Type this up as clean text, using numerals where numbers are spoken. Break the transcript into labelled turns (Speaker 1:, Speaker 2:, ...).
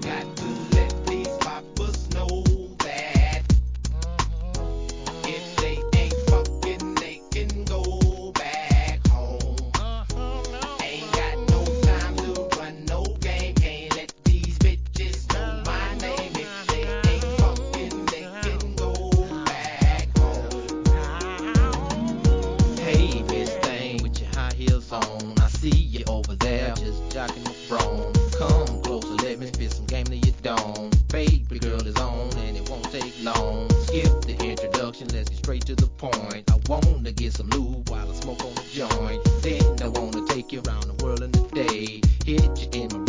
Speaker 1: Got to let these poppers know that if they ain't fucking, they can go back home. Ain't got no time to run no game. Can't let these bitches know my name. If they ain't fucking, they can go back home. Hey, Miss Thing, with your high heels on, I see you over there, just jocking the throne. Come closer, let me spit some game to your dome. Baby girl is on, and it won't take long. Skip the introduction, let's get straight to the point. I wanna get some lube while I smoke on the joint. Then I wanna take you around the world in a day. Hit you in my